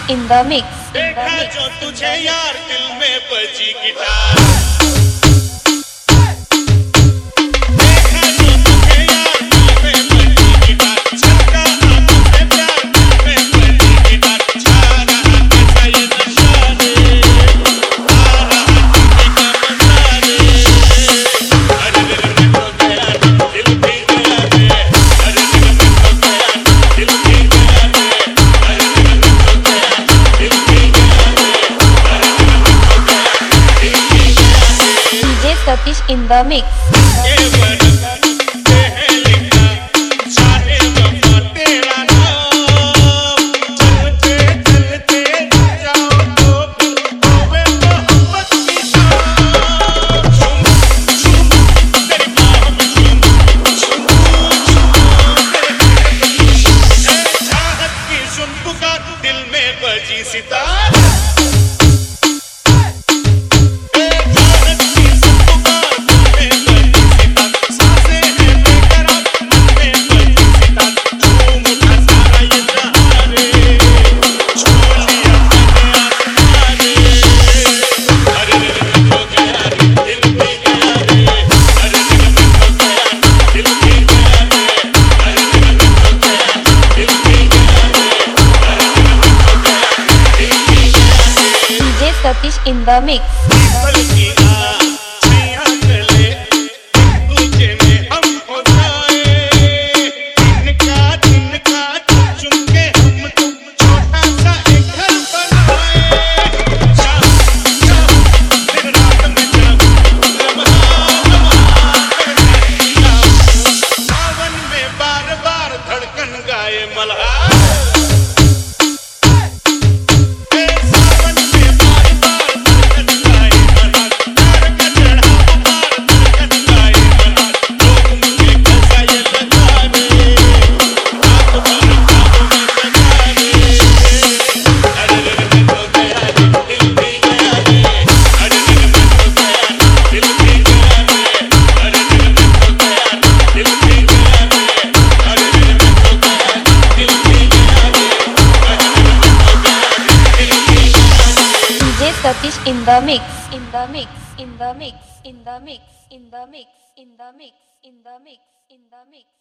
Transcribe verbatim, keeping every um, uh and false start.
in the mix. देखा जो तुझे यार दिल में बजी guitar. Satish in the mix. दिल में बजी sitar. Satish in the mix. सावन में बार बार धड़कन गाए Malhar. Satish in the mix, in the mix, in the mix, in the mix, in the mix, in the mix, in the mix, in the mix.